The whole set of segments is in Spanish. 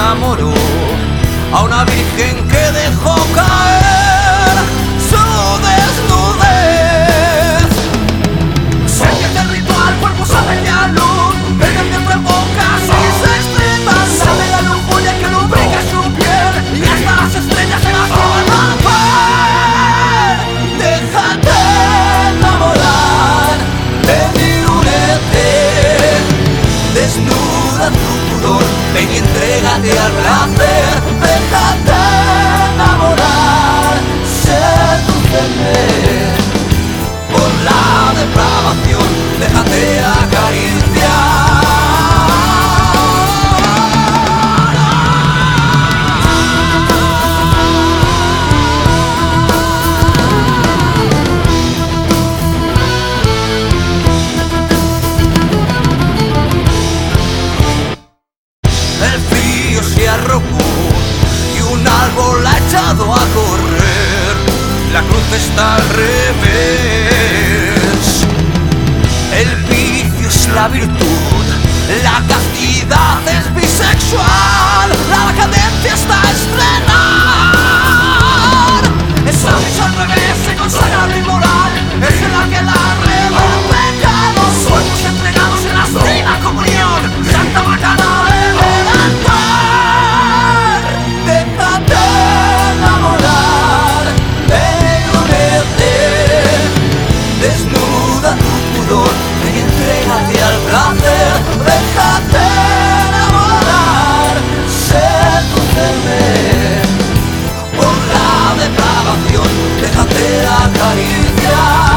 enamoró a una virgen que dejó caer su desnudez. Siente el ritual, cuerpo sabe la luz, el viento en boca y se extrema. Sabe la lujuria que lubrica su piel y hasta las estrellas se las van a ver. Déjate enamorar, ven y únete, desnuda tu pudor, ven y entrégate al placer. Déjate enamorar, sedúceme por la depravación, déjate acariciar. El frío se arrojó y un árbol ha echado a correr. La cruz está al revés. El vicio es la virtud, la castidad es bisexual, la decadencia está a estrenar. Esa misa al revés se consagra lo inmoral, es en la que la reba el pecado. Somos entregados en la divina comunión, Santa Bacana de levantar. Déjate enamorar, ven y únete, desnuda tu pudor, ven y entrégate al placer. Déjate enamorar, sedúceme por la depravación, déjate acariciar.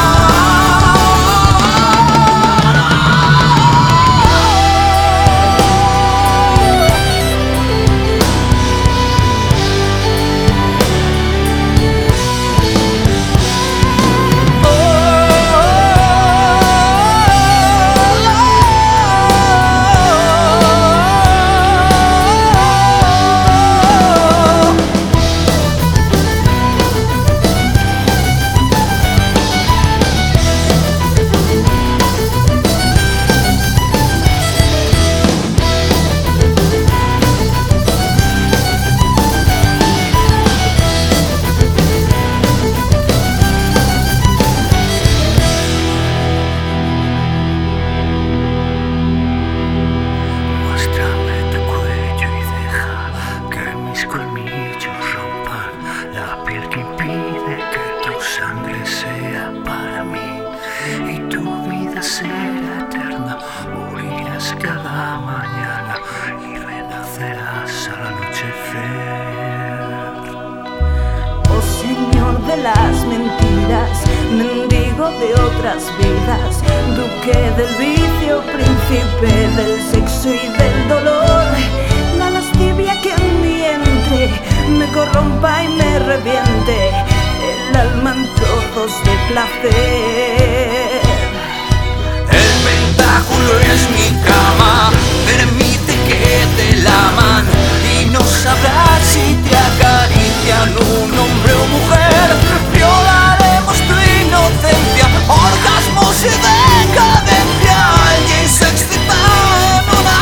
Cada mañana y renacerás al anochecer. Oh Señor de las mentiras, mendigo de otras vidas, duque del vicio, príncipe del sexo y del dolor, la lascivia que en mi entre me corrompa y me reviente el alma en trozos de placer. El pentáculo es mi cama, permite que te laman y no sabrás si te acarician un hombre o mujer. Violaremos tu inocencia, orgasmos y decadencia, alguien se excita en una